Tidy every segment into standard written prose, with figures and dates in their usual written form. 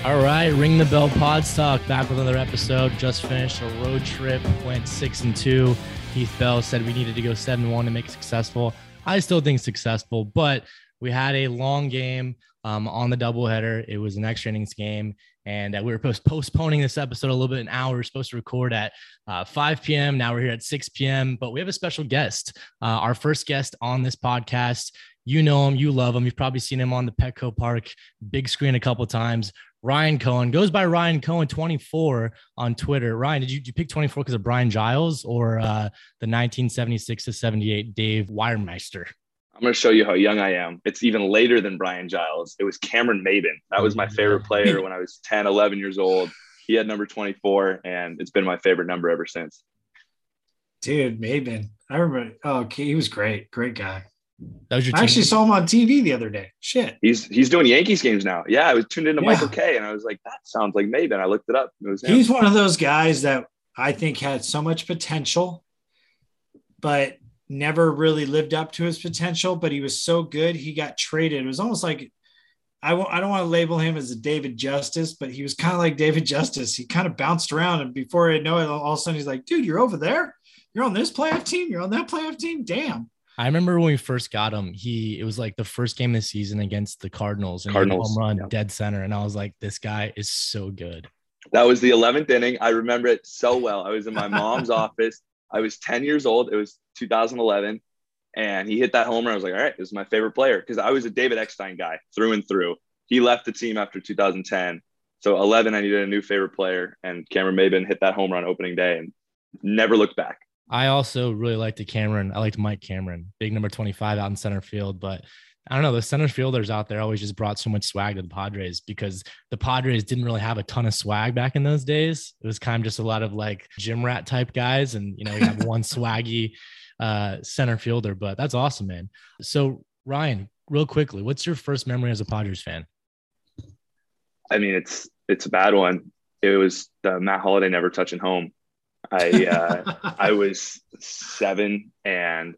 All right, Ring the Bell Pods Talk, back with another episode. Just finished a road trip, went 6-2. Heath Bell said we needed to go 7-1 to make it successful. I still think successful, but we had a long game on the doubleheader. It was an extra innings game, and we were postponing this episode a little bit, an hour. We were supposed to record at 5 p.m. Now we're here at 6 p.m., but we have a special guest, our first guest on this podcast. You know him, you love him. You've probably seen him on the Petco Park big screen a couple of times. Ryan Cohen goes by Ryan Cohen 24 on Twitter. Ryan, did you pick 24 because of Brian Giles or the 1976 to 78 Dave Weiermeister? I'm going to show you how young I am. It's even later than Brian Giles. It was Cameron Maybin. That was my favorite player when I was 10, 11 years old. He had number 24, and it's been my favorite number ever since. Dude, Maybin. I remember. Oh, he was great. Great guy. That was your I actually saw him on TV the other day. Shit. He's doing Yankees games now. Yeah, I was tuned into Michael Kay, and I was like, that sounds like Maybin. I looked it up. It was him. He's one of those guys that I think had so much potential, but never really lived up to his potential. But he was so good, he got traded. It was almost like I don't want to label him as a David Justice, but he was kind of like David Justice. He kind of bounced around, and before I know it, all of a sudden he's like, dude, you're over there. You're on this playoff team. You're on that playoff team. Damn. I remember when we first got him, it was like the first game of the season against the Cardinals, and home run, dead center. And I was like, this guy is so good. That was the 11th inning. I remember it so well. I was in my mom's office. I was 10 years old. It was 2011. And he hit that homer. I was like, all right, this is my favorite player. Because I was a David Eckstein guy through and through. He left the team after 2010. So 11, I needed a new favorite player. And Cameron Maybin hit that home run opening day and never looked back. I also really liked I liked Mike Cameron, big number 25 out in center field. But I don't know, the center fielders out there always just brought so much swag to the Padres because the Padres didn't really have a ton of swag back in those days. It was kind of just a lot of like gym rat type guys. And, you have one swaggy center fielder, but that's awesome, man. So Ryan, real quickly, what's your first memory as a Padres fan? I mean, it's a bad one. It was the Matt Holliday never touching home. I was 7, and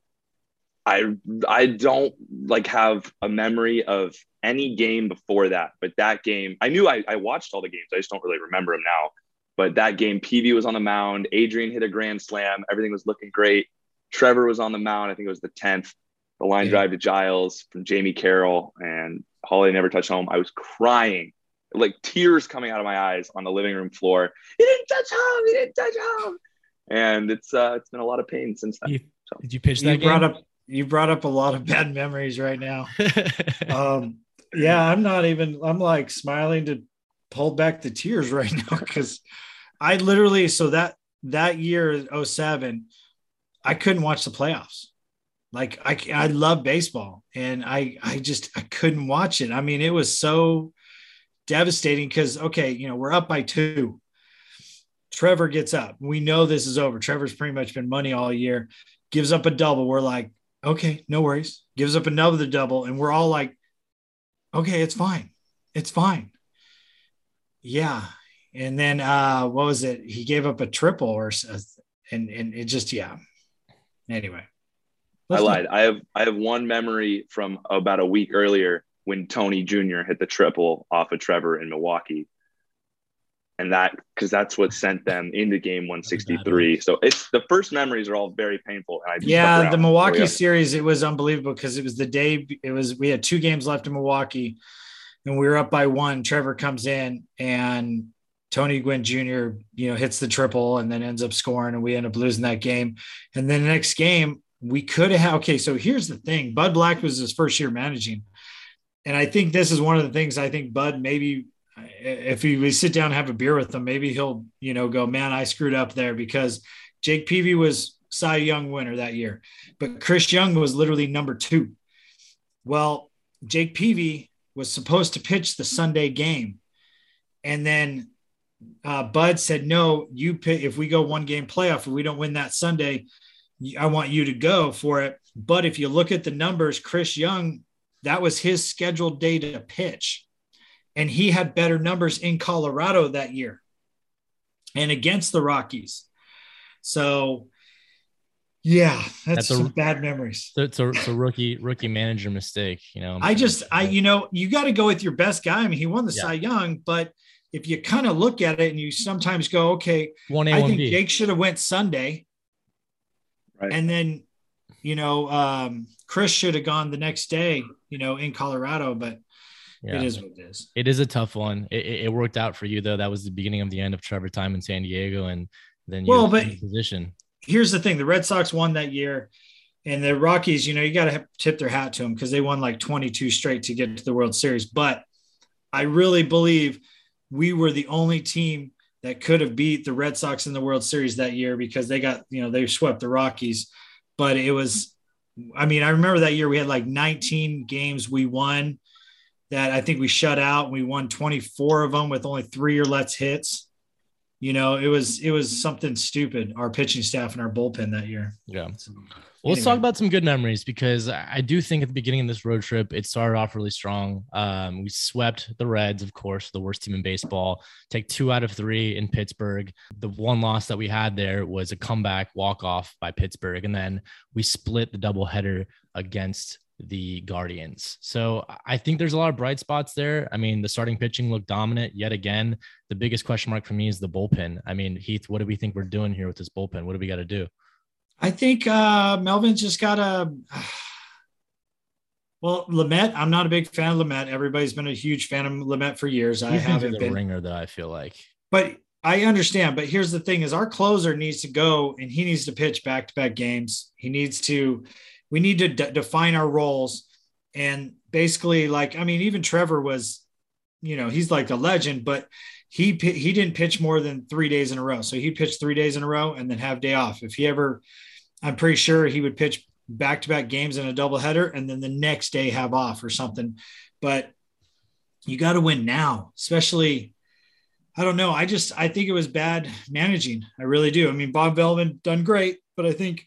I don't like have a memory of any game before that, but that game I knew I watched all the games. I just don't really remember them now. But that game, Peavy was on the mound. Adrian hit a grand slam. Everything was looking great. Trevor was on the mound. I think it was the 10th. The line drive to Giles from Jamie Carroll, and Holliday never touched home. I was crying, like tears coming out of my eyes on the living room floor. He didn't touch home. He didn't touch home. And it's been a lot of pain since then. So. Did you pitch that game? You brought up a lot of bad memories right now. Yeah, I'm like smiling to hold back the tears right now because I literally, so that year, 07, I couldn't watch the playoffs. Like I love baseball, and I couldn't watch it. I mean, it was so devastating because, okay, we're up by 2. Trevor gets up. We know this is over. Trevor's pretty much been money all year. Gives up a double. We're like, okay, no worries. Gives up another double. And we're all like, okay, it's fine. It's fine. Yeah. And then what was it? He gave up a triple and it just, yeah. Anyway. I lied. I have one memory from about a week earlier when Tony Jr. hit the triple off of Trevor in Milwaukee. And because that's what sent them into game 163. So it's the first memories are all very painful. And the Milwaukee series, it was unbelievable because it was the day we had 2 games left in Milwaukee and we were up by 1. Trevor comes in and Tony Gwynn Jr., hits the triple and then ends up scoring, and we end up losing that game. And then the next game we could have, okay. So here's the thing. Bud Black was his first year managing. And I think this is one of the things I think Bud maybe, if we sit down and have a beer with him, maybe he'll, go, man, I screwed up there because Jake Peavy was Cy Young winner that year, but Chris Young was literally number 2. Well, Jake Peavy was supposed to pitch the Sunday game. And then Bud said, no, you pick, if we go 1 game playoff, if we don't win that Sunday, I want you to go for it. But if you look at the numbers, Chris Young, that was his scheduled day to pitch. And he had better numbers in Colorado that year and against the Rockies. So, yeah, that's some bad memories. It's a rookie manager mistake, you got to go with your best guy. I mean, he won the Cy Young, but if you kind of look at it and you sometimes go, okay, 1A, I think 1B. Jake should have went Sunday. Right. And then, Chris should have gone the next day, in Colorado, but it is what it is. It is a tough one. It worked out for you though. That was the beginning of the end of Trevor time in San Diego. And then you but in position. Here's the thing. The Red Sox won that year. And the Rockies, you got to tip their hat to them because they won like 22 straight to get to the World Series. But I really believe we were the only team that could have beat the Red Sox in the World Series that year because they got, they swept the Rockies. But it was, I remember that year we had like 19 games we won that I think we shut out. We won 24 of them with only 3 or less hits. It was something stupid, our pitching staff and our bullpen that year. Yeah. Well, let's talk about some good memories because I do think at the beginning of this road trip, it started off really strong. We swept the Reds, of course, the worst team in baseball, take 2 out of 3 in Pittsburgh. The one loss that we had there was a comeback walk-off by Pittsburgh. And then we split the doubleheader against the Guardians. So I think there's a lot of bright spots there. The starting pitching looked dominant yet again. The biggest question mark for me is the bullpen. Heath, what do we think we're doing here with this bullpen? What do we got to do? I think Melvin's just got Lamet. I'm not a big fan of Lamet. Everybody's been a huge fan of Lamet for years. I haven't been. Ringer though, I feel like. But I understand. But here's the thing: is our closer needs to go and he needs to pitch back-to-back games. We need to define our roles, and basically, even Trevor was, he's like a legend, but he didn't pitch more than 3 days in a row. So he pitched 3 days in a row and then have day off. If he ever, I'm pretty sure he would pitch back-to-back games in a doubleheader and then the next day have off or something. But you got to win now, especially, I don't know. I think it was bad managing. I really do. Bob Melvin done great, but I think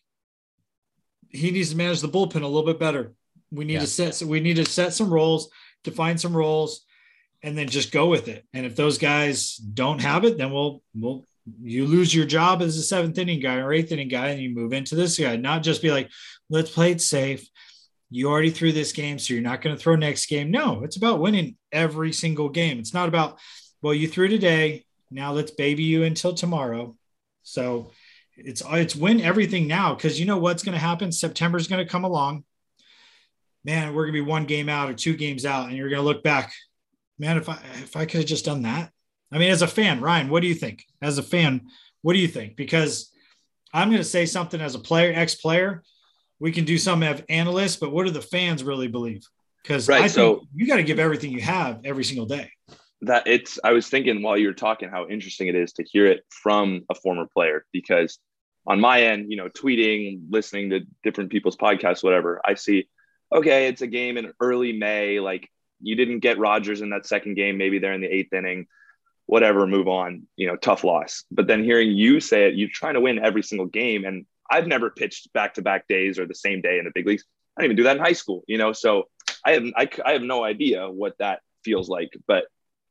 he needs to manage the bullpen a little bit better. We need to set some roles, define some roles, and then just go with it. And if those guys don't have it, then you lose your job as a 7th inning guy or 8th inning guy, and you move into this guy. Not just be like, let's play it safe. You already threw this game, so you're not going to throw next game. No, it's about winning every single game. It's not about, well, you threw today, now let's baby you until tomorrow. So it's win everything now, because you know what's going to happen. September's going to come along. Man, we're going to be 1 game out or 2 games out, and you're going to look back. Man, if I could have just done that. As a fan, Ryan, what do you think? As a fan, what do you think? Because I'm going to say something as a player, ex-player. We can do some as analysts, but what do the fans really believe? Because I think you got to give everything you have every single day. I was thinking while you were talking how interesting it is to hear it from a former player, because on my end, tweeting, listening to different people's podcasts, whatever, I see, okay, it's a game in early May. Like, you didn't get Rogers in that second game, maybe they're in the 8th inning, whatever, move on, tough loss. But then hearing you say it, you're trying to win every single game. And I've never pitched back-to-back days or the same day in the big leagues. I didn't even do that in high school, so I have no idea what that feels like. But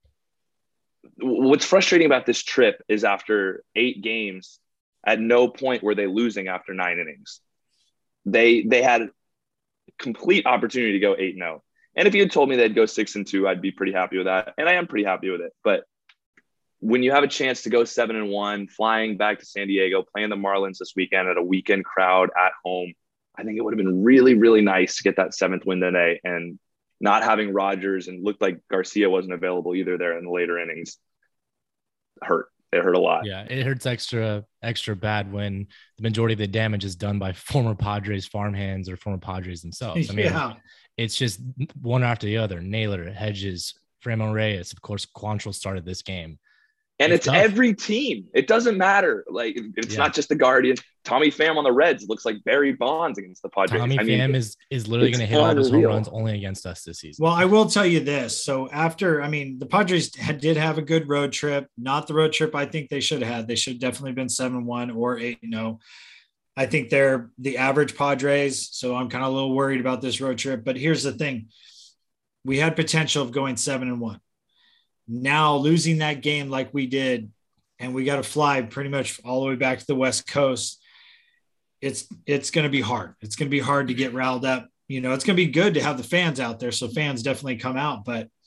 what's frustrating about this trip is after 8 games, at no point were they losing after 9 innings. They had complete opportunity to go 8-0. And if you had told me they'd go 6-2, I'd be pretty happy with that. And I am pretty happy with it. But when you have a chance to go 7-1, flying back to San Diego, playing the Marlins this weekend at a weekend crowd at home, I think it would have been really, really nice to get that 7th win today. And not having Rogers, and looked like Garcia wasn't available either there in the later innings, hurt. It hurt a lot. Yeah, it hurts extra bad when the majority of the damage is done by former Padres farmhands or former Padres themselves. It's just one after the other. Naylor, Hedges, Ramon Reyes, of course, Quantrill started this game. And it's every team. It doesn't matter. Like, it's not just the Guardians. Tommy Pham on the Reds looks like Barry Bonds against the Padres. Tommy Pham is literally going to hit all those home runs only against us this season. Well, I will tell you this. So the Padres did have a good road trip. Not the road trip I think they should have had. They should have definitely been 7-1 or 8-0. I think they're the average Padres. So I'm kind of a little worried about this road trip. But here's the thing. We had potential of going 7-1. Now losing that game like we did, and we got to fly pretty much all the way back to the West Coast. It's going to be hard. It's going to be hard to get riled up. It's going to be good to have the fans out there. So fans definitely come out, but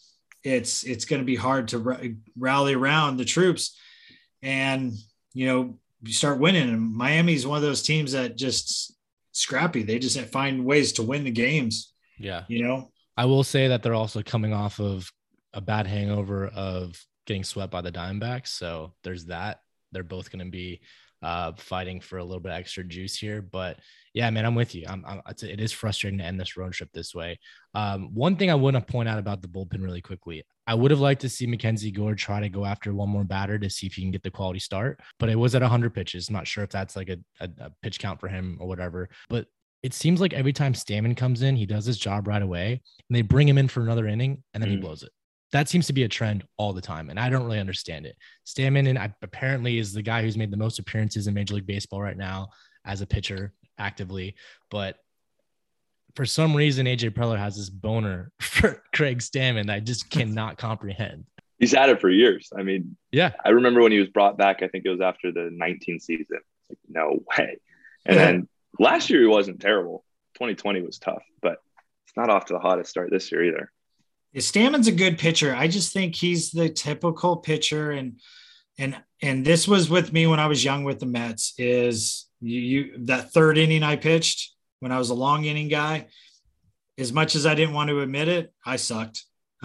it's going to be hard to rally around the troops and, you start winning. And Miami is one of those teams that just scrappy. They just find ways to win the games. Yeah. I will say that they're also coming off of a bad hangover of getting swept by the Diamondbacks. So there's that. They're both going to be fighting for a little bit extra juice here. But yeah, man, I'm with you. It is frustrating to end this road trip this way. One thing I want to point out about the bullpen really quickly, I would have liked to see Mackenzie Gore try to go after one more batter to see if he can get the quality start, but it was at 100 pitches. I'm not sure if that's like a pitch count for him or whatever, but it seems like every time Stammen comes in, he does his job right away and they bring him in for another inning and then he blows it. That seems to be a trend all the time, and I don't really understand it. Stammen apparently is the guy who's made the most appearances in Major League Baseball right now as a pitcher actively, but for some reason, AJ Preller has this boner for Craig Stammen that I just cannot comprehend. He's had it for years. I mean, yeah, I remember when he was brought back, I think it was after the 19 season. Like, no way. And then last year, he wasn't terrible. 2020 was tough, but it's not off to the hottest start this year either. Stammen's a good pitcher. I just think he's the typical pitcher. And this was with me when I was young with the Mets is that third inning I pitched when I was a long inning guy, as much as I didn't want to admit it, I sucked.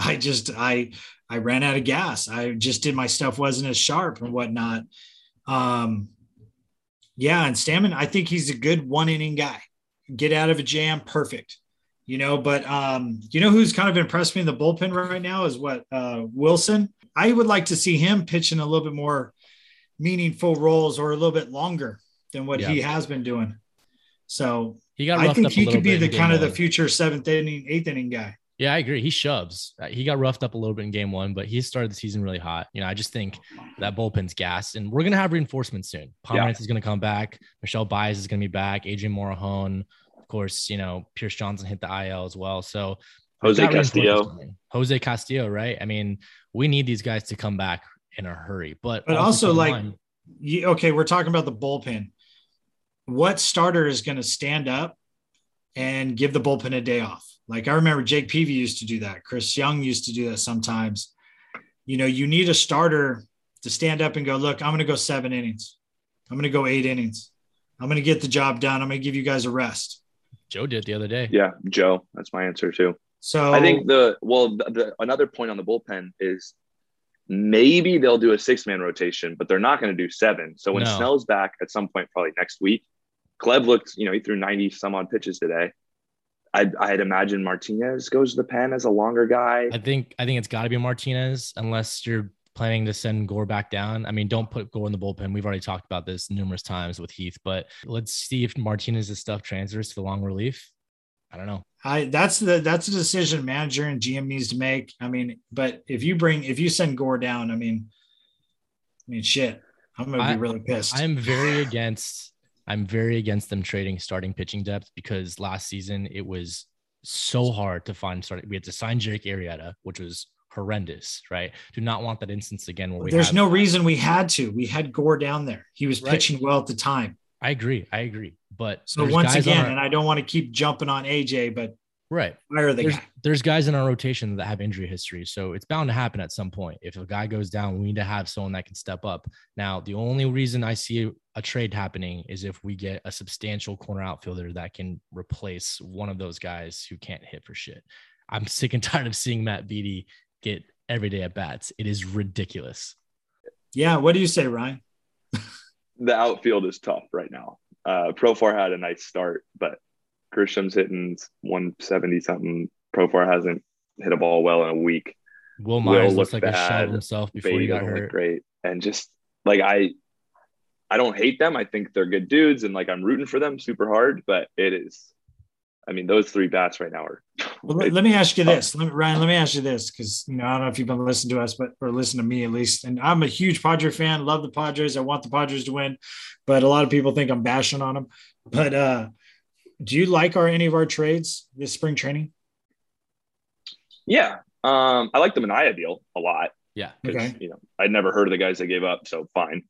I ran out of gas. I just did, my stuff wasn't as sharp and whatnot. And Stammen, I think he's a good 1 inning guy. Get out of a jam. Perfect. But who's kind of impressed me in the bullpen right now is Wilson. I would like to see him pitching a little bit more meaningful roles or a little bit longer than what he has been doing. So I think he could be the kind of the future 7th inning, 8th inning guy. Yeah, I agree. He shoves. He got roughed up a little bit in game 1, but he started the season really hot. I just think that bullpen's gassed, and we're going to have reinforcements soon. Pomerantz is going to come back. Michelle Baez is going to be back. Adrian Morejon. Of course, Pierce Johnson hit the IL as well. So Jose Castillo, right? I mean, we need these guys to come back in a hurry. But also we're talking about the bullpen. What starter is going to stand up and give the bullpen a day off? Like I remember Jake Peavy used to do that. Chris Young used to do that sometimes. You need a starter to stand up and go, look, I'm going to go 7 innings. I'm going to go 8 innings. I'm going to get the job done. I'm going to give you guys a rest. Joe did the other day. Yeah, Joe. That's my answer too. So I think the another point on the bullpen is maybe they'll do a 6-man rotation, but they're not going to do 7. So when Snell's back at some point, probably next week, Cleb looked, he threw 90 some odd pitches today. I'd imagine Martinez goes to the pen as a longer guy. I think it's got to be Martinez unless you're planning to send Gore back down. I mean, don't put Gore in the bullpen. We've already talked about this numerous times with Heath, but let's see if Martinez's stuff transfers to the long relief. I don't know. That's a decision manager and GM needs to make. I mean, but if you send Gore down, I mean, shit, I'm going to be really pissed. I'm very against them trading starting pitching depth because last season it was so hard to find starting. We had to sign Jake Arrieta, which was horrendous, right? Do not want that instance again. There's no reason we had to. We had Gore down there. He was pitching well at the time. I agree. But so once again, and I don't want to keep jumping on AJ, but fire the guy. There's guys in our rotation that have injury history, so it's bound to happen at some point. If a guy goes down, we need to have someone that can step up. Now, the only reason I see a trade happening is if we get a substantial corner outfielder that can replace one of those guys who can't hit for shit. I'm sick and tired of seeing Matt Beatty get everyday at bats. It is ridiculous. Yeah. What do you say, Ryan? The outfield is tough right now. Profar had a nice start, but Grisham's hitting 170 something. Profar hasn't hit a ball well in a week. Will Myers looks like he shot himself before he got hurt. Great. And just like, I don't hate them. I think they're good dudes. And like, I'm rooting for them super hard, but it is, those 3 bats right now are. Well, let me ask you this, Ryan. Let me ask you this, because I don't know if you've been listening to us, or listen to me at least. And I'm a huge Padre fan. Love the Padres. I want the Padres to win, but a lot of people think I'm bashing on them. But do you like any of our trades this spring training? Yeah, I like the Manaea deal a lot. Yeah, because I'd never heard of the guys they gave up, so fine.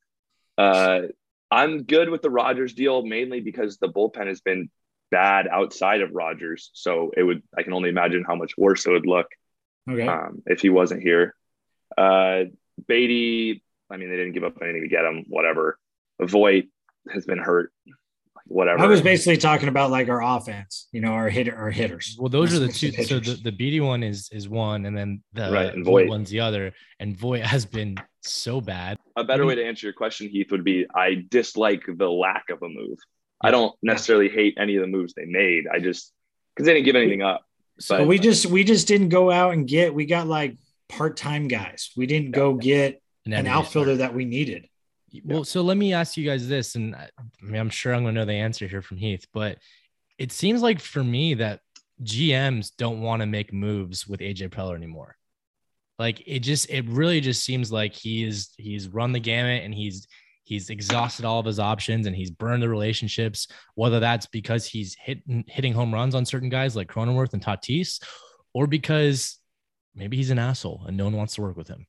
I'm good with the Rogers deal mainly because the bullpen has been bad outside of Rogers. So I can only imagine how much worse it would look Okay. if he wasn't here. Beatty, I mean, they didn't give up anything to get him, whatever. Voit has been hurt, whatever. I was basically talking about like our offense, our hitters. Well, those are the two. So the Beatty one is one, and then the right, and Voit one's the other. And Voit has been so bad. A better way to answer your question, Heath, would be I dislike the lack of a move. I don't necessarily hate any of the moves they made. I just because they didn't give anything up. So we just didn't go out and we got like part-time guys. We didn't go get an outfielder that we needed. Well, so let me ask you guys this, and I mean, I'm sure I'm going to know the answer here from Heath, but it seems like for me that GMs don't want to make moves with AJ Preller anymore. Like it really just seems like he's run the gamut and he's exhausted all of his options and he's burned the relationships, whether that's because he's hitting home runs on certain guys like Cronenworth and Tatis, or because maybe he's an asshole and no one wants to work with him.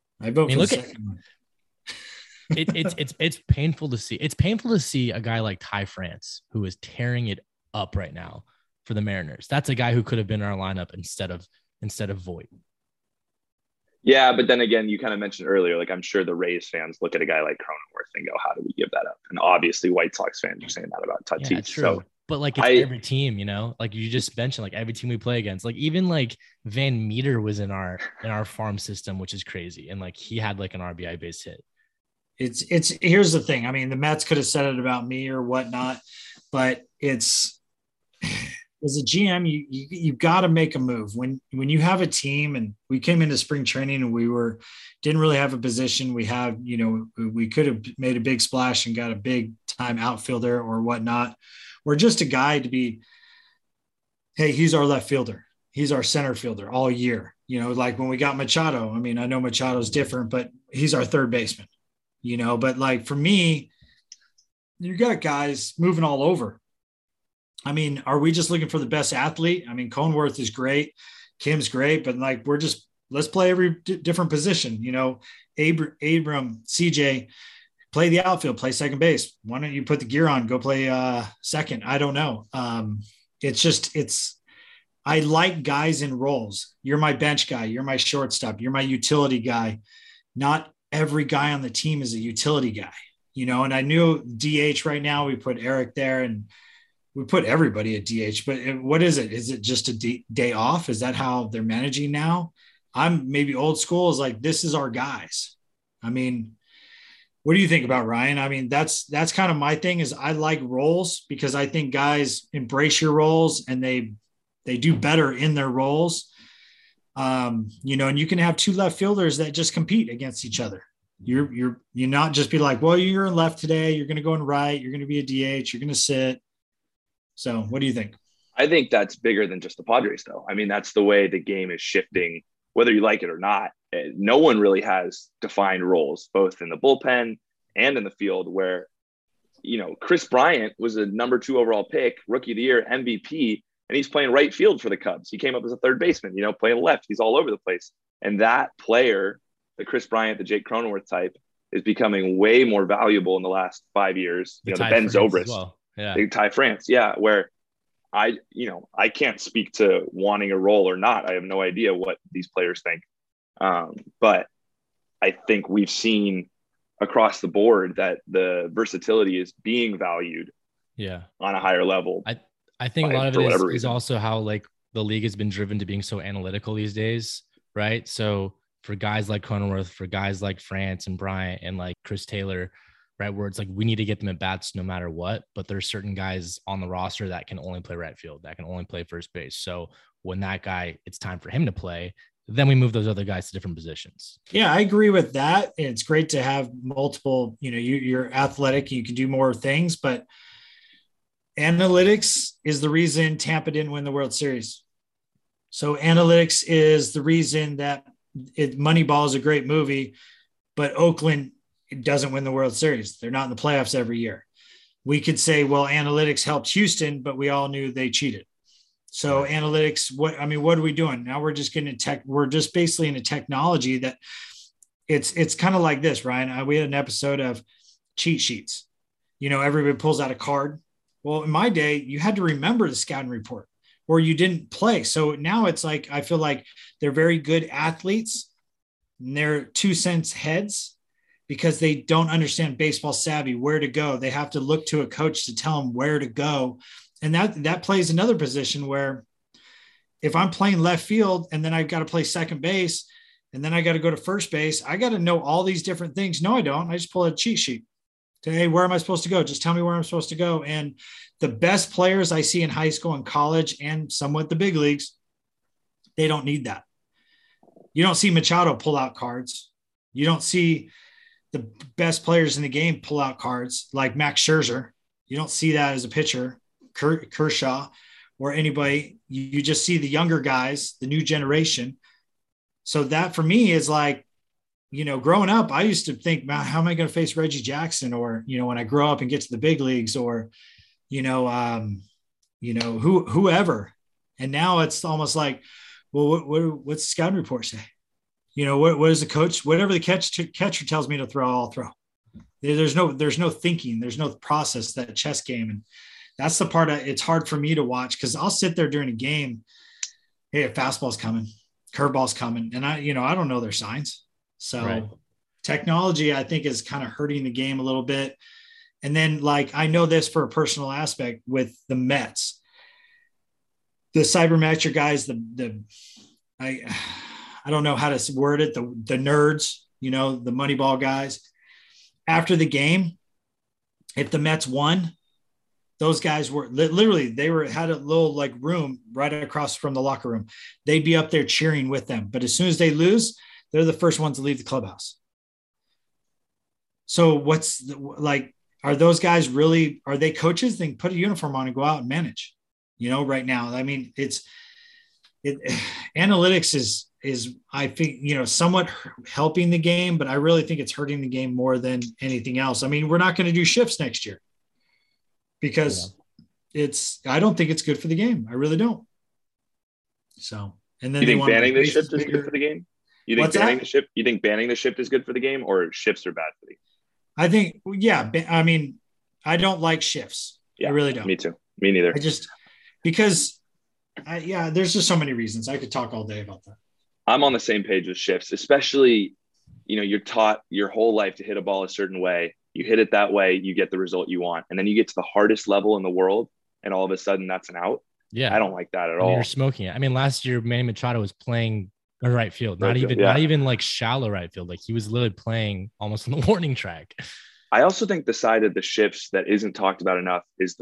It's painful to see. It's painful to see a guy like Ty France who is tearing it up right now for the Mariners. That's a guy who could have been in our lineup instead of Voit. Yeah, but then again, you kind of mentioned earlier, like I'm sure the Rays fans look at a guy like Cronenworth and go, "How do we give that up?" And obviously, White Sox fans are saying that about Tatis. Yeah, true. So, but like it's every team, like you just mentioned, like every team we play against, like even like Van Meter was in our farm system, which is crazy, and like he had like an RBI base hit. It's here's the thing. I mean, the Mets could have said it about me or whatnot, but it's as a GM, you got to make a move when you have a team. And we came into spring training and we didn't really have a position. We have, we could have made a big splash and got a big time outfielder or whatnot, or just a guy to be, hey, he's our left fielder, he's our center fielder all year. Like when we got Machado. I mean, I know Machado's different, but he's our third baseman. But like for me, you got guys moving all over. I mean, are we just looking for the best athlete? I mean, Cronenworth is great. Kim's great, but like, let's play every different position. Abram, CJ, play the outfield, play second base. Why don't you put the gear on, go play second? I don't know. I like guys in roles. You're my bench guy. You're my shortstop. You're my utility guy. Not every guy on the team is a utility guy, and I knew DH right now, we put Eric there and we put everybody at DH, but what is it? Is it just a day off? Is that how they're managing now? I'm maybe old school is like, this is our guys. I mean, what do you think about Ryan? I mean, that's kind of my thing is I like roles because I think guys embrace your roles and they do better in their roles. And you can have two left fielders that just compete against each other. You're not just be like, well, you're in left today. You're going to go in right. You're going to be a DH. You're going to sit. So what do you think? I think that's bigger than just the Padres, though. I mean, that's the way the game is shifting, whether you like it or not. No one really has defined roles, both in the bullpen and in the field where, Chris Bryant was a number 2 overall pick, rookie of the year, MVP, and he's playing right field for the Cubs. He came up as a third baseman, playing left. He's all over the place. And that player, the Chris Bryant, the Jake Cronenworth type, is becoming way more valuable in the last 5 years. The Ben Zobrist. Well. Yeah. Ty France. Yeah. Where I can't speak to wanting a role or not. I have no idea what these players think. But I think we've seen across the board that the versatility is being valued on a higher level. I think a lot of it is also how like the league has been driven to being so analytical these days. Right. So for guys like Cronenworth, for guys like France and Bryant and like Chris Taylor, right, where it's like we need to get them at bats no matter what, but there's certain guys on the roster that can only play right field, that can only play first base. So when that guy, it's time for him to play, then we move those other guys to different positions. Yeah, I agree with that. It's great to have multiple, you're athletic, you can do more things, but analytics is the reason Tampa didn't win the World Series. So analytics is the reason that Moneyball is a great movie, but Oakland doesn't win the World Series. They're not in the playoffs every year. We could say, well, analytics helped Houston, but we all knew they cheated. So analytics, what are we doing? Now we're just getting we're just basically in a technology that it's kind of like this, Ryan. We had an episode of cheat sheets. Everybody pulls out a card. Well, in my day, you had to remember the scouting report. or you didn't play. So now it's like, I feel like they're very good athletes and they're 2 cents heads because they don't understand baseball savvy, where to go. They have to look to a coach to tell them where to go. And that plays another position where if I'm playing left field and then I've got to play second base and then I got to go to first base, I got to know all these different things. No, I don't. I just pull a cheat sheet. Hey, where am I supposed to go? Just tell me where I'm supposed to go. And the best players I see in high school and college and somewhat the big leagues, they don't need that. You don't see Machado pull out cards. You don't see the best players in the game pull out cards like Max Scherzer. You don't see that as a pitcher, Kershaw, or anybody. You just see the younger guys, the new generation. So that for me is like, growing up, I used to think, man, how am I going to face Reggie Jackson? Or, when I grow up and get to the big leagues or, whoever. And now it's almost like, well, what's the scouting report say? What is the coach, whatever the catcher tells me to throw, I'll throw. There's no thinking. There's no process, that chess game. And that's the part it's hard for me to watch because I'll sit there during a game. Hey, a fastball's coming, curveball's coming. And I don't know their signs. So right. Technology, I think, is kind of hurting the game a little bit. And then I know this for a personal aspect with the Mets, the cybermetric guys, I don't know how to word it. The nerds, the Moneyball guys. After the game, if the Mets won, those guys were literally, had a little room right across from the locker room. They'd be up there cheering with them. But as soon as they lose, they're the first ones to leave the clubhouse. So are those guys really, are they coaches? They can put a uniform on and go out and manage, right now. I mean, analytics is I think, somewhat helping the game, but I really think it's hurting the game more than anything else. I mean, we're not going to do shifts next year because I don't think it's good for the game. I really don't. So, and then you think banning the shift is good for the game? You think banning the shift is good for the game, or shifts are bad for the game? I think, yeah. I mean, I don't like shifts. Yeah, I really don't. Me too. Me neither. Because there's just so many reasons. I could talk all day about that. I'm on the same page with shifts, especially, you're taught your whole life to hit a ball a certain way. You hit it that way, you get the result you want. And then you get to the hardest level in the world, and all of a sudden that's an out. Yeah. I don't like that at all. You're smoking it. I mean, last year, Manny Machado was playing right field, not even shallow right field. He was literally playing almost on the warning track. I also think the side of the shifts that isn't talked about enough is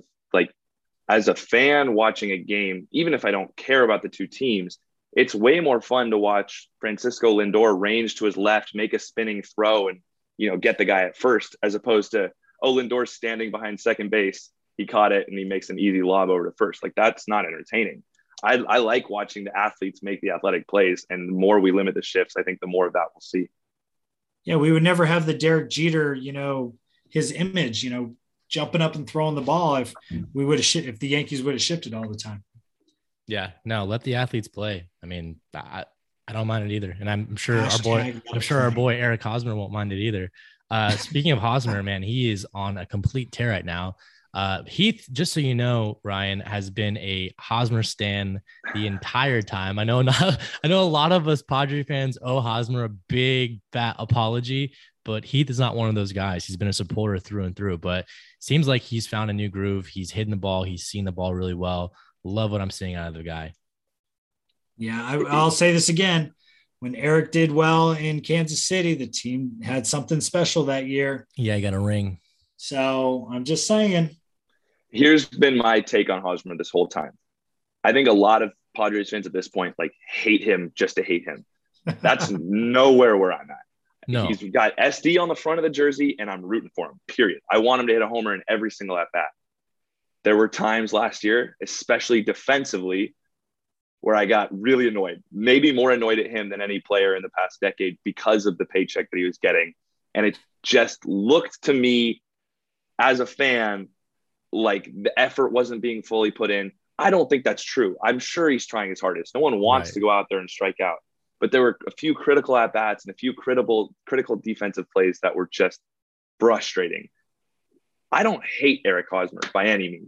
as a fan watching a game, even if I don't care about the two teams, it's way more fun to watch Francisco Lindor range to his left, make a spinning throw and, get the guy at first, as opposed to, Lindor's standing behind second base. He caught it and he makes an easy lob over to first. That's not entertaining. I like watching the athletes make the athletic plays, and the more we limit the shifts, I think the more of that we'll see. Yeah, we would never have the Derek Jeter, his image, jumping up and throwing the ball if the Yankees would have shifted all the time. Yeah, no, let the athletes play. I mean, I don't mind it either, and I'm sure our boy Eric Hosmer won't mind it either. Speaking of Hosmer, man, he is on a complete tear right now. Heath, just so you know, Ryan has been a Hosmer stan the entire time. I know a lot of us Padre fans owe Hosmer a big fat apology, but Heath is not one of those guys. He's been a supporter through and through, but seems like he's found a new groove. He's hitting the ball. He's seen the ball really well. Love what I'm seeing out of the guy. Yeah, I'll say this again. When Eric did well in Kansas City, the team had something special that year. Yeah, he got a ring. So I'm just saying. Here's been my take on Hosmer this whole time. I think a lot of Padres fans at this point hate him just to hate him. That's nowhere where I'm at. No. He's got SD on the front of the jersey, and I'm rooting for him, period. I want him to hit a homer in every single at-bat. There were times last year, especially defensively, where I got really annoyed, maybe more annoyed at him than any player in the past decade because of the paycheck that he was getting. And it just looked to me as a fan like the effort wasn't being fully put in. I don't think that's true. I'm sure he's trying his hardest. No one wants to go out there and strike out. But there were a few critical at-bats and a few critical defensive plays that were just frustrating. I don't hate Eric Hosmer by any means.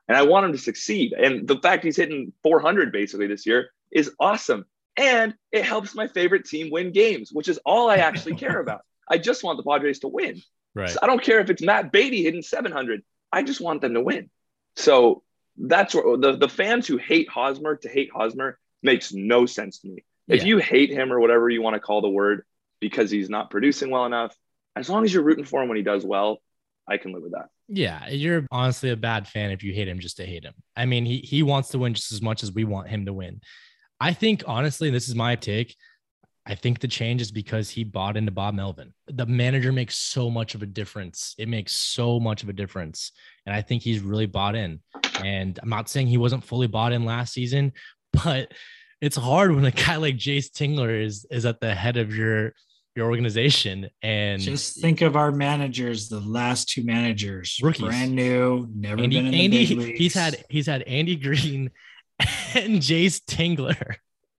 and I want him to succeed. And the fact he's hitting 400 basically this year is awesome. And it helps my favorite team win games, which is all I actually care about. I just want the Padres to win. Right. So I don't care if it's Matt Beatty hitting 700. I just want them to win. So that's where the fans who hate Hosmer to hate Hosmer makes no sense to me. If you hate him or whatever you want to call the word because he's not producing well enough, as long as you're rooting for him when he does well, I can live with that. Yeah, you're honestly a bad fan if you hate him just to hate him. I mean, he wants to win just as much as we want him to win. I think, honestly, this is my take, I think the change is because he bought into Bob Melvin. The manager makes so much of a difference. It makes so much of a difference. And I think he's really bought in. And I'm not saying he wasn't fully bought in last season, but it's hard when a guy like Jace Tingler is at the head of your organization. And just think of our managers, the last two managers, rookies, brand new, never been in the big leagues. He's had Andy Green and Jace Tingler.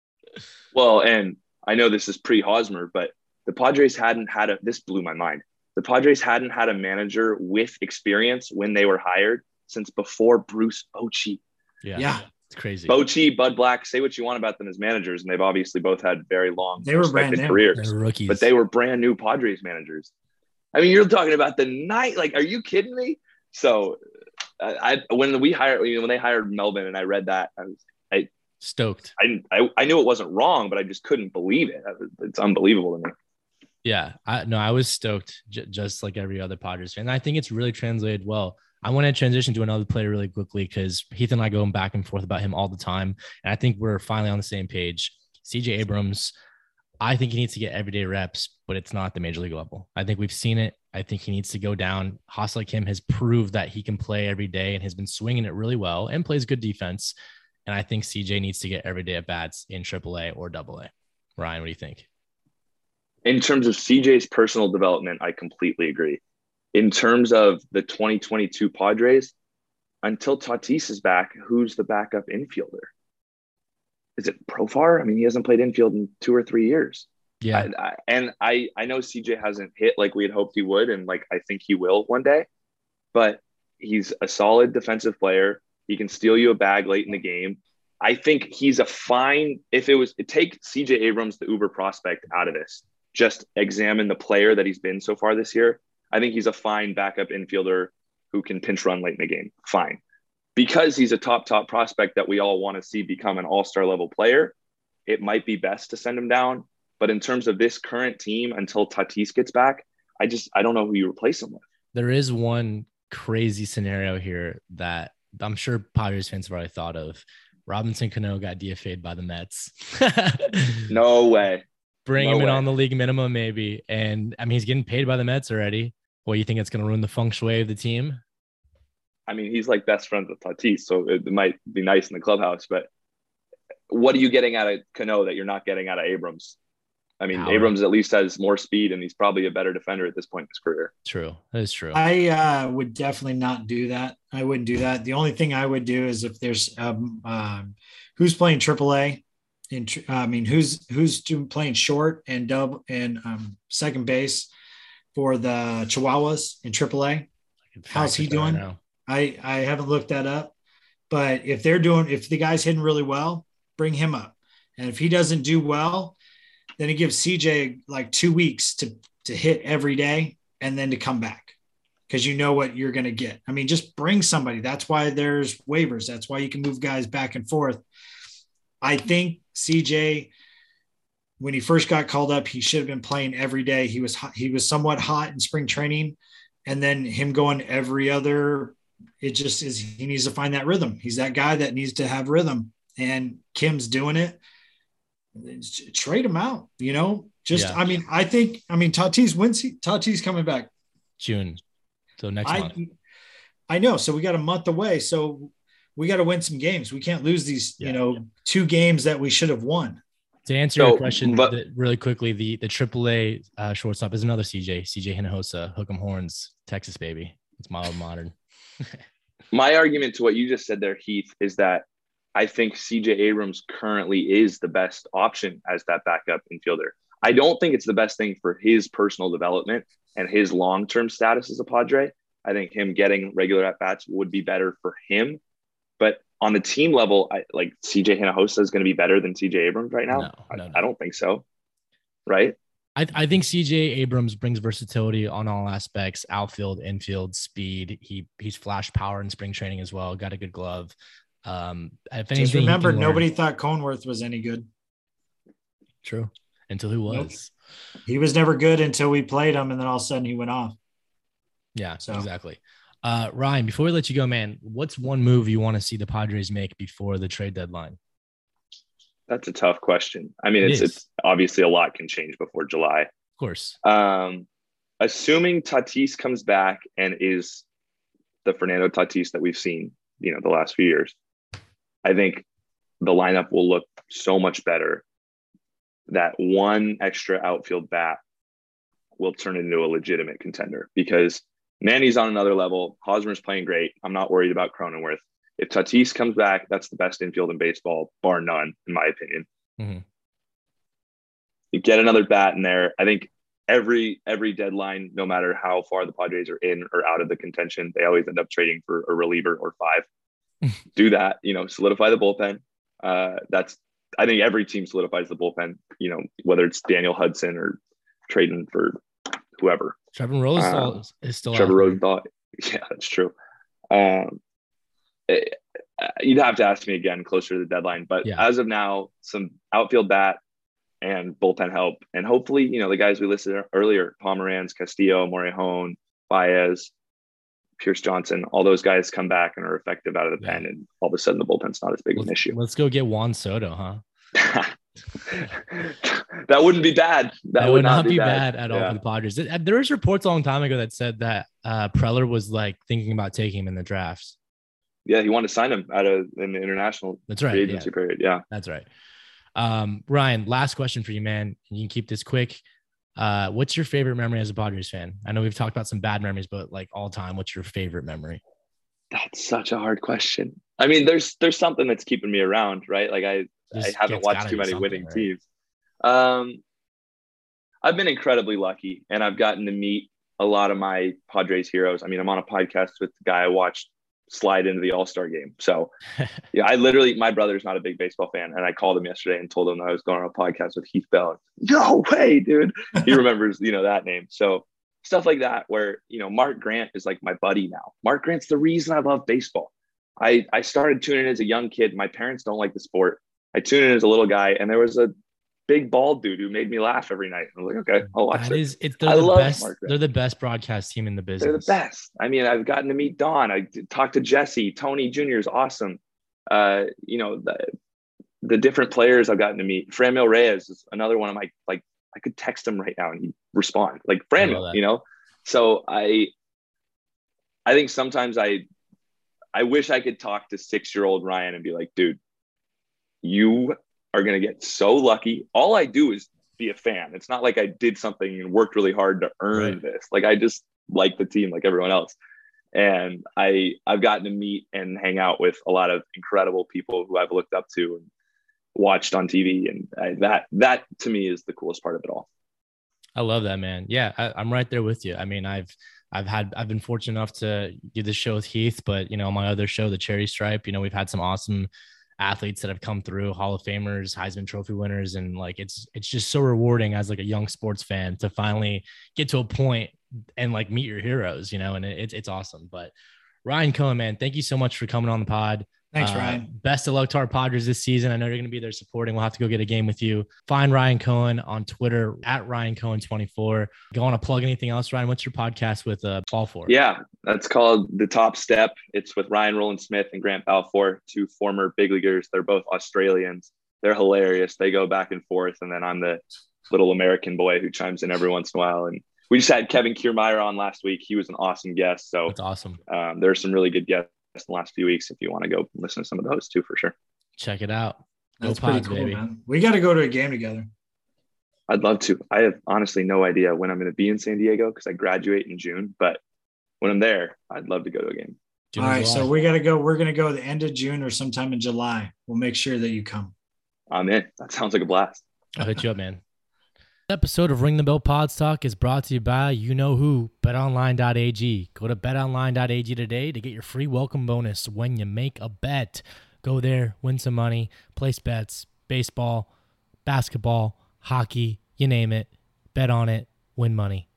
Well, and I know this is pre-Hosmer, but the Padres hadn't had this blew my mind. The Padres hadn't had a manager with experience when they were hired since before Bruce Bochy. Yeah. It's crazy. Bochy, Bud Black, say what you want about them as managers, and they've obviously both had very long, respected careers. They're rookies. But they were brand new Padres managers. I mean, you're talking about the night. Like, are you kidding me? So, when they hired Melvin, and I read that, I was stoked. I knew it wasn't wrong, but I just couldn't believe it. It's unbelievable to me. Yeah, I was stoked, just like every other Padres fan. And I think it's really translated well. I want to transition to another player really quickly because Heath and I go back and forth about him all the time. And I think we're finally on the same page. CJ Abrams, I think he needs to get everyday reps, but it's not at the major league level. I think we've seen it. I think he needs to go down. Ha-Seong Kim has proved that he can play every day and has been swinging it really well and plays good defense. And I think CJ needs to get everyday at bats in AAA or AA. Ryan, what do you think? In terms of CJ's personal development, I completely agree. In terms of the 2022 Padres, until Tatis is back, who's the backup infielder? Is it Profar? I mean, he hasn't played infield in 2 or 3 years. Yeah. I know CJ hasn't hit like we had hoped he would, and like I think he will one day, but he's a solid defensive player. He can steal you a bag late in the game. I think he's a fine, take CJ Abrams, the uber prospect, out of this. Just examine the player that he's been so far this year. I think he's a fine backup infielder who can pinch run late in the game. Fine. Because he's a top prospect that we all want to see become an all-star level player, it might be best to send him down. But in terms of this current team, until Tatis gets back, I don't know who you replace him with. There is one crazy scenario here that I'm sure Padres fans have already thought of. Robinson Cano got DFA'd by the Mets. No way. Bring him in on the league minimum, maybe. And I mean, he's getting paid by the Mets already. Well, you think it's going to ruin the feng shui of the team? I mean, he's like best friends with Tatis, so it might be nice in the clubhouse. But what are you getting out of Cano that you're not getting out of Abrams? I mean, Abrams at least has more speed, and he's probably a better defender at this point in his career. True. That is true. I would definitely not do that. I wouldn't do that. The only thing I would do is if there's who's playing AAA, who's playing short and dub and second base for the Chihuahuas in AAA. How's he doing? I haven't looked that up, but if the guy's hitting really well, bring him up. And if he doesn't do well, then it gives CJ like 2 weeks to hit every day and then to come back because you know what you're going to get. I mean, just bring somebody. That's why there's waivers. That's why you can move guys back and forth. I think CJ, when he first got called up, he should have been playing every day. He was somewhat hot in spring training, and then him going every other, it just is, he needs to find that rhythm. He's that guy that needs to have rhythm, and Kim's doing it. Trade him out, I mean, Tatis coming back June. So next month. I know. So we got a month away. So we got to win some games. We can't lose these, 2 games that we should have won. To answer your question really quickly, the AAA shortstop is another CJ Hinojosa, Hook 'em Horns, Texas baby. It's mild modern. My argument to what you just said there, Heath, is that I think CJ Abrams currently is the best option as that backup infielder. I don't think it's the best thing for his personal development and his long-term status as a Padre. I think him getting regular at-bats would be better for him But on the team level, I like CJ Hinojosa is going to be better than CJ Abrams right now. No. I don't think so. Right. I think CJ Abrams brings versatility on all aspects, outfield, infield, speed. He's flash power in spring training as well. Got a good glove. If anything, just remember, nobody thought Coneworth was any good. True. Until he was. Nope. He was never good until we played him, and then all of a sudden he went off. Yeah, so. Exactly. Ryan, before we let you go, man, what's one move you want to see the Padres make before the trade deadline? That's a tough question. I mean, it's obviously a lot can change before July. Of course. Assuming Tatis comes back and is the Fernando Tatis that we've seen, the last few years, I think the lineup will look so much better that one extra outfield bat will turn into a legitimate contender because Manny's on another level. Hosmer's playing great. I'm not worried about Cronenworth. If Tatis comes back, that's the best infield in baseball, bar none, in my opinion. Mm-hmm. You get another bat in there. I think every deadline, no matter how far the Padres are in or out of the contention, they always end up trading for a reliever or 5. Do that, solidify the bullpen. I think every team solidifies the bullpen, whether it's Daniel Hudson or trading for whoever. Trevor Rosenthal is still Trevor Rosenthal. Yeah, that's true. You'd have to ask me again closer to the deadline, but as of now, some outfield bat and bullpen help, and hopefully, the guys we listed earlier: Pomeranz, Castillo, Morejon, Baez, Pierce Johnson, all those guys come back and are effective out of the pen, and all of a sudden the bullpen's not as big of an issue. Let's go get Juan Soto, huh? That wouldn't be bad. That would not be bad at all for the Padres. There was reports a long time ago that said that Preller was like thinking about taking him in the drafts. Yeah, he wanted to sign him in the international free agency period. Yeah, that's right. Ryan, last question for you, man. You can keep this quick. What's your favorite memory as a Padres fan? I know we've talked about some bad memories, but like all time, what's your favorite memory? That's such a hard question. I mean, there's something that's keeping me around, right? Like I haven't watched too many winning teams. I've been incredibly lucky, and I've gotten to meet a lot of my Padres heroes. I mean, I'm on a podcast with the guy I watched slide into the All-Star game. So my brother's not a big baseball fan, and I called him yesterday and told him that I was going on a podcast with Heath Bell. No way, dude. He remembers, that name. So stuff like that where, Mark Grant is like my buddy now. Mark Grant's the reason I love baseball. I started tuning in as a young kid. My parents don't like the sport. I tuned in as a little guy, and there was a big bald dude who made me laugh every night. I was like, okay, I'll watch it. I love Mark Grant. They're the best broadcast team in the business. They're the best. I mean, I've gotten to meet Don. I talked to Jesse. Tony Jr. is awesome. The different players I've gotten to meet. Franmil Reyes is another one of my, like, I could text him right now and he'd respond. Like Franmil, So I think sometimes I wish I could talk to 6-year-old Ryan and be like, dude, you are going to get so lucky. All I do is be a fan. It's not like I did something and worked really hard to earn this. Like I just like the team like everyone else. And I've gotten to meet and hang out with a lot of incredible people who I've looked up to and watched on TV. And that to me is the coolest part of it all. I love that, man. Yeah, I'm right there with you. I mean, I've been fortunate enough to do this show with Heath, but my other show, the Cherry Stripe, we've had some awesome athletes that have come through, Hall of Famers, Heisman Trophy winners, and like it's just so rewarding as like a young sports fan to finally get to a point and like meet your heroes, and it's awesome. But Ryan Cohen, man, thank you so much for coming on the pod. Thanks, Ryan. Best of luck to our Padres this season. I know you're going to be there supporting. We'll have to go get a game with you. Find Ryan Cohen on Twitter at Ryan Cohen24. Go on to plug anything else, Ryan? What's your podcast with Balfour? Yeah, that's called The Top Step. It's with Ryan Rowland-Smith and Grant Balfour, 2 former big leaguers. They're both Australians. They're hilarious. They go back and forth. And then I'm the little American boy who chimes in every once in a while. And we just had Kevin Kiermaier on last week. He was an awesome guest. So that's awesome. There are some really good guests in the last few weeks if you want to go listen to some of those too, for sure. Check it out. That's pretty cool, baby. Man. We got to go to a game together. I'd love to. I have honestly no idea when I'm going to be in San Diego because I graduate in June, but when I'm there, I'd love to go to a game. All right. So we got to go. We're going to go the end of June or sometime in July. We'll make sure that you come. I'm in. That sounds like a blast. I'll hit you up, man. Episode of Ring the Bell Pods Talk is brought to you by you know who, betonline.ag. Go to betonline.ag today to get your free welcome bonus when you make a bet. Go there, win some money, place bets, baseball, basketball, hockey, you name it. Bet on it, win money.